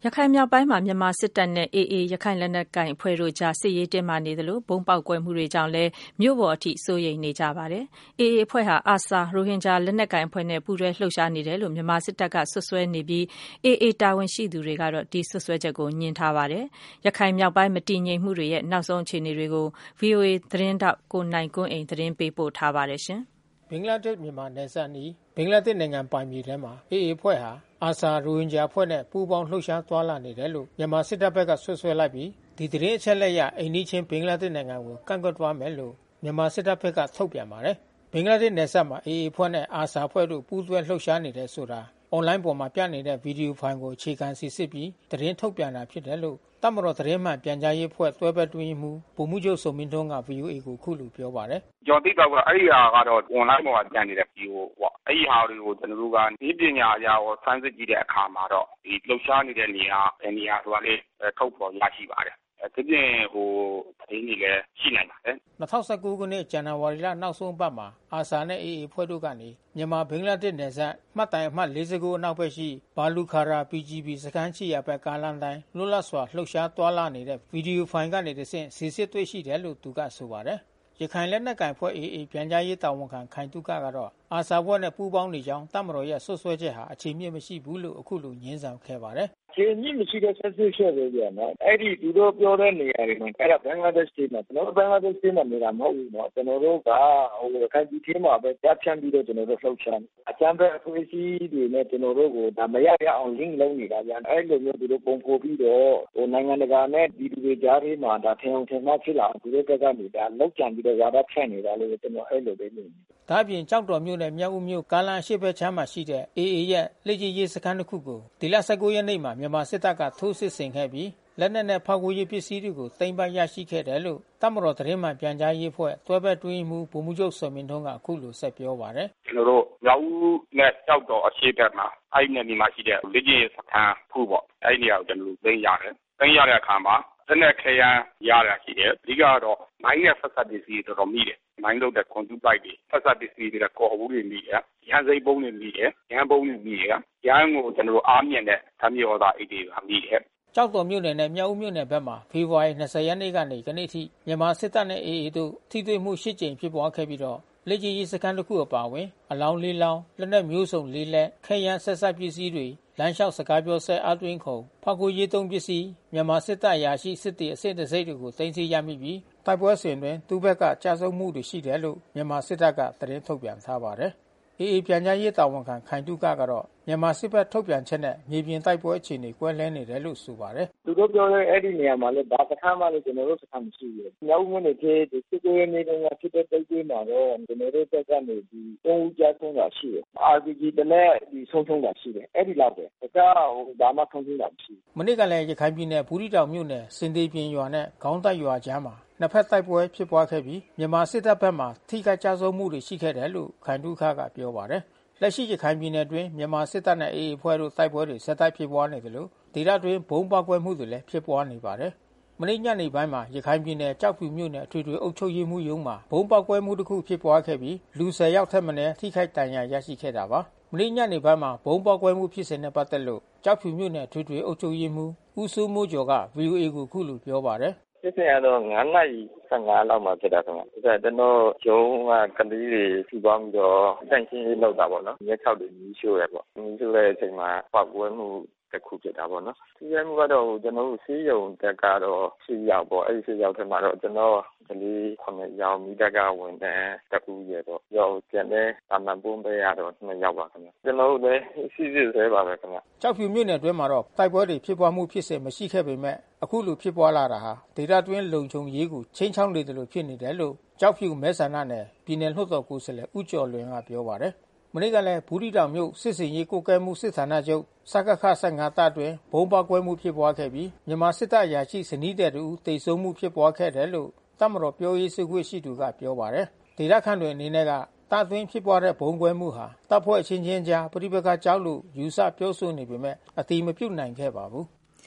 ရခိုင်မြောက်ပိုင်းမှာမြန်မာစစ်တပ်နဲ့ AA ရခိုင်လက်နက်ကိုင်အဖွဲ့တို့ကြားစစ်ရေးတင်းမာနေသလိုဗုံးပေါက်ကွဲမှုတွေကြောင့်လည်းမြို့ပေါ်အထိစိုးရိမ်နေကြပါတယ်။ AA အဖွဲ့ဟာARSA ရိုဟင်ဂျာလက်နက်ကိုင်အဖွဲ့နဲ့ပူးတွဲလှုပ်ရှားနေတယ်လို့မြန်မာစစ်တပ်ကစွပ်စွဲနေပြီး AA တာဝန်ရှိသူတွေကတော့ဒီစွပ်စွဲချက်ကိုငြင်းထားပါတယ်။ ရခိုင်မြောက်ပိုင်းမတည်ငြိမ်မှုတွေရဲ့နောက်ဆုံးအခြေအနေတွေကို VOA သတင်းထောက်ကိုနိုင်ကွန်းအိန်သတင်းပေးပို့ထားပါတယ်။ဘင်္ဂလားဒေ့ရှ်မြန်မာနယ်စပ်အနီးဘင်္ဂလားဒေ့ရှ်နိုင်ငံပိုင်မြေထဲမှာ AA အဖွဲ့ဟာARSA ရိုဟင်ဂျာအဖွဲ့နဲ့ပူးပေါင်းလှုပ်ရှားသွားလာနေတယ်လို့မြန်မာစစ်တပ်ဘက်ကစွပ်စွဲလိုက်ပြီးဒီသတင်းအချက်လက်အရအိမ်နီးချင်းဘင်္ဂလားဒေ့ရှ်နိုင်ငံကိုကန့်ကွက်သွားမယ်လို့မြန်မာစစ်တပ်ဘက်ကထုတ်ပြန်ပါတယ်။ ဘင်္ဂလားဒေ့ရှ်နယ်စပ်မှာ AA အဖွဲ့နဲ့ARSA အဖွဲ့တို့ပူးတွဲလှုပ်ရှားနေတယ်ဆိုတာအွန်လိုင်းပေါ်မှာပြနေတဲ့ဗီဒီယိုဖိုင်ကိုအခြေခံစီစစ်ပြီးသတင်းထုတ်ပြန်တာဖြစ်တယ်လို့တပ်မတော်သတင်းမှန်ပြန်ကြားရေးအဖွဲ့တွဲဘက်အတွင်းရေးမှူးဗိုလ်မှူးချုပ်ဇော်မင်းထွန်းက VOA ကိုအခုလိုပြောပါတယ်။ကျွန်တော်သိတော့အဲ့ဒီဟာကတော့အွန်လိုင်းပေါ်မှာပြနေတဲ့ဗီဒီယိုပေါ့။အဲ့ဒီဟာတွေကိုကျွန်တော်တို့ကဒီပညာအရာကိုစမ်းစစ်ကြည့်တဲ့အခါမှာတော့ဒီလှုပ်ရှားနေတဲ့နေရာဘယ်နေရာဆိုတာလေးထုတ်ဖော်ရရှိပါတယ်။ဒီပြင်သတင်းတွေလည်းရှိနိုင်ပါတယ်။2019ခုနှစ်ဇန်နဝါရီလနောက်ဆုံးပတ်မှာARSAနဲ့ AA အဖွဲ့တို့ကနေမြန်မာဘင်္ဂလားဒေ့ရှ်နယ်စပ်မှတ်တိုင်အမှတ်49အနောက်ဘက်ရှိဘာလူခါရာ PGB စခန်းရှိရာဘက်ကားလမ်းတိုင်းလွတ်လပ်စွာလှုပ်ရှားသွားလာနေတဲ့ဗီဒီယိုဖိုင်ကနေတဆင့်စီစစ်တွေ့ရှိတယ်လို့သူကဆိုပါတယ်။ရခိုင်လက်နက်ကိုင်ဖွဲ့ AA ပြန်ကြားရေးတာဝန်ခံခိုင်သုခကတော့ARSAဖွဲ့နဲ့ပူးပေါင်းနေကြောင်းတပ်မတော်ရဲ့ဆွဆွဲချက်ဟာအခြေမြင့်မရှိဘူးလို့အခုလိုငြင်းဆန်ခဲ့ပါတယ်။ခြေမြင့်မရှိတဲ့ဆက်စစ်ချက်ပဲပြန်နော်။အဲ့ဒီသူတို့ပြောတဲ့နေရာတွေမှာအဲ့ဒါဘင်္ဂလားဒေ့ရှ်မှာကျွန်တော်တို့ဘင်္ဂလားဒေ့ရှ်မှာနေတာမဟုတ်ဘူးနော်။ကျွန်တော်တို့ကရခိုင်ပြည်ထဲမှာပဲကြားဖြန့်ပြီးတော့ကျွန်တော်တို့လှုပ်ရှားနေ။အကြမ်းဖက်အဖွဲ့အစည်းတွေနဲ့ကျွန်တော်တို့ကိုဒါမရရအောင် link လုပ်နေတာဗျာ။အဲ့လိုမျိုးသူတို့ပုံဖော်ပြီးတော့နိုင်ငံတကာနဲ့ဒီလူတွေကြားထဲမှာဒါထင်အောင်ထင်မှားဖြစ်လာသူတို့ဘက်ကနေဒါလောက်ကြံပြီးတော့ဝါဒဖြန့်နေတာလို့ကျွန်တော်အဲ့လိုပဲမြင်တယ်။ဒါ့အပြင်ကြောက်တော်မြို့နယ်မြောက်ဦးမြို့ကားလမ်းရှေ့ဘက်ခြမ်းမှာရှိတဲ့ AA ရဲ့လက်ကျရေးစခန်းတစ်ခုကိုဒီလ19ရက်နေ့မှာမြန်မာစစ်တပ်ကထိုးစစ်ဆင်ခဲ့ပြီးလက်နက်နဲ့ဖောက်ခွဲရေးပစ္စည်းတွေကိုသိမ်းပိုက်ရရှိခဲ့တယ်လို့တပ်မတော်သတင်းမှန်ပြန်ကြားရေးအဖွဲ့တွဲဘက်အတွင်းမှူးဗိုလ်မှူးချုပ်စောမင်းထွန်းကအခုလိုဆက်ပြောပါတယ်။ကျွန်တော်တို့မြောက်ဦးနဲ့ကြောက်တော်အရှေ့ဘက်မှာအဲ့ဒီနေရာမှာရှိတဲ့လက်ကျရေးစခန်းခုပေါ့အဲ့ဒီနေရာကိုကျွန်တော်တို့သိမ်းရတယ်။သိမ်းရတဲ့အခါမှာလက်နက်ခဲယမ်းရရရှိတယ်။အဓိကတော့မိုင်းနဲ့ဆက်စပ်ပစ္စည်းတော်တော်မိတယ်။မိုင်းလုပ်တဲ့ကွန်ပျူတာတွေဆက်စပ်ပစ္စည်းတွေကော်ဘူးတွေမိတယ်။ရန်စိမ်းပုံးတွေမိတယ်။ရန်ပုံးတွေမိတယ်။ရန်ကိုကျွန်တော်တို့အားမြင့်တဲ့ဓာတ်မြေဩဇာအိတ်တွေကမိတယ်။ကြောက်တော်မြို့နယ်နဲ့မြောက်ဦးမြို့နယ်ဘက်မှာဖေဖော်ဝါရီ20ရက်နေ့ကနေကနေ့ထိမြန်မာစစ်တပ်နဲ့ AA တို့ထိတွေ့မှု8ကြိမ်ဖြစ်ပွားခဲ့ပြီးတော့လက်ကျရေးစခန်းတစ်ခုအပါအဝင်အလောင်း၄လောင်းလက်နက်မျိုးစုံ၄လက်ခဲယမ်းဆက်စပ်ပစ္စည်းတွေလမ်းလျှောက်စကားပြောဆဲအားသွင်းခုံဖောက်ခွေးရေးသုံးပစ္စည်းမြန်မာစစ်တပ်ရာရှိစစ်တီအစစ်တစိတ်တွေကိုသိမ်းဆည်းရမိပြီးတိုက်ပွဲစဉ်တွင်သူ့ဘက်ကကြာဆုံးမှုတွေရှိတယ်လို့မြန်မာစစ်တပ်ကသတင်းထုတ်ပြန်ထားပါတယ်။ AA ပြန်ကြားရေးတာဝန်ခံခိုင်သုခကတော့မြန်မာစစ်ဘက်ထုတ်ပြန်ချက်နဲ့မြေပြင်တိုက်ပွဲအခြေအနေကွဲလွဲနေတယ်လို့ဆိုပါတယ်။သူတို့ပြောတဲ့အဲ့ဒီနေရာမှာလည်းဘာစခန်းမှလည်းကျွန်တော်တို့စခန်းမရှိဘူး။မြောက်ဦးမြို့နယ်ထဲဒီစစ်ကိုရနေတော့ဖြစ်တဲ့တိုက်ပွဲမှာတော့ကျွန်တော်တို့ဘက်ကနေဒီ3ဦးကြာဆုံးတာရှိတယ်။ RPG တလက်ဒီဆုံးတာရှိတယ်။အဲ့ဒီလောက်ပဲ။ဒါကဘာမှဆုံးတာမရှိဘူး။မနေ့ကလည်းရခိုင်ပြည်နယ်ဘူးသီးတောင်မြို့နယ်စင်တေပြင်ရွာနဲ့ခေါင်းတိုက်ရွာကြားမှာနှစ်ဖက်တိုက်ပွဲဖြစ်ပွားခဲ့ပြီးမြန်မာစစ်တပ်ဘက်မှထိခိုက်ကြဆုံးမှုတွေရှိခဲ့တယ်လို့ခိုင်သုခကပြောပါတယ်။လက်ရှိရခိုင်ပြည်နယ်အတွင်းမြန်မာစစ်တပ်နဲ့ AA အဖွဲ့တို့တိုက်ပွဲတွေဆက်တိုက်ဖြစ်ပွားနေတယ်လို့ဒေသတွင်းဘုံပေါက်ကွဲမှုတွေလည်းဖြစ်ပွားနေပါတယ်။မနေ့ညနေပိုင်းမှာရခိုင်ပြည်နယ်ကြောက်ဖြူမြို့နယ်အထွေထွေအုပ်ချုပ်ရေးမှူးရုံးမှာဘုံပေါက်ကွဲမှုတစ်ခုဖြစ်ပွားခဲ့ပြီးလူ10ယောက်ထက်မနည်းထိခိုက်ဒဏ်ရာရရှိခဲ့တာပါ။မနေ့ညနေပိုင်းမှာဘုံပေါက်ကွဲမှုဖြစ်စဉ်နဲ့ပတ်သက်လို့ကြောက်ဖြူမြို့နယ်အထွေထွေအုပ်ချုပ်ရေးမှူးဦးစိုးမိုးကျော်က VOA ကိုအခုလိုပြောပါတယ်။ဖြစ်စဉ်ကတော့9နာရီ15လောက်မှာဖြစ်တာခင်ဗျ။ဒါကျွန်တော်ရုံးကကလေးတွေထူပေါင်းပြီးတော့တန့်ရှင်းရေးလုပ်တာပေါ့နော်။ရက်6တွေမီးရှို့ရပေါ့။မီးရှို့တဲ့အချိန်မှာပောက်ကွဲမှုတစ်ခုဖြစ်တာပေါ့နော်။ဒီရဲမှုကတော့ကျွန်တော်တို့စီးရုံတက်ကတော့10ယောက်ပေါ့။အဲဒီ10ယောက်ထဲမှာတော့ကျွန်တော်ကလေး9ယောက်မိတက်ကဝင်တဲ့တပူရဲပေါ့။ရောက်ပြန်တဲ့အမှန်ပုံးပေးရတော့2ယောက်ပါခင်ဗျ။ကျွန်တော်တို့လည်းစီစစ်ဆဲပါပဲခင်ဗျ။ကြောက်ဖြူမြို့နယ်အတွင်းမှာတော့တိုက်ပွဲတွေဖြစ်ပွားမှုဖြစ်စဉ်မရှိခဲ့ပေမဲ့အခုလိုဖြစ်ပွားလာတာဟာဒေသတွင်းလုံခြုံရေးကိုချိန်ချောင်းနေတယ်လို့ဖြစ်နေတယ်လို့ကြောက်ဖြူမဲဆန္ဒနယ်ပြည်နယ်လွှတ်တော်ကိုယ်စားလှယ်ဦးကျော်လွင်ကပြောပါတယ်။မနေ့ကလည်းဘူးသီးတောင်မြို့စစ်စင်ရေးကိုကဲမှုစစ်ဌာနချုပ်စကခ15တပ်အတွင်းဘုံပေါက်ကွဲမှုဖြစ်ပွားခဲ့ပြီးမြန်မာစစ်တပ်ရာရှိစနီးတဲ့တူတေဆုံးမှုဖြစ်ပွားခဲ့တယ်လို့တပ်မတော်ပြောရေးဆိုခွင့်ရှိသူကပြောပါတယ်။ဒေသခံတွေအနေနဲ့ကတပ်အတွင်းဖြစ်ပွားတဲ့ဘုံကွဲမှုဟာတပ်ဖွဲ့အချင်းချင်းကြားပဋိပက္ခကြောင့်လို့ယူဆပြောဆိုနေပေမဲ့အတိမပြုတ်နိုင်ခဲ့ပါဘူး။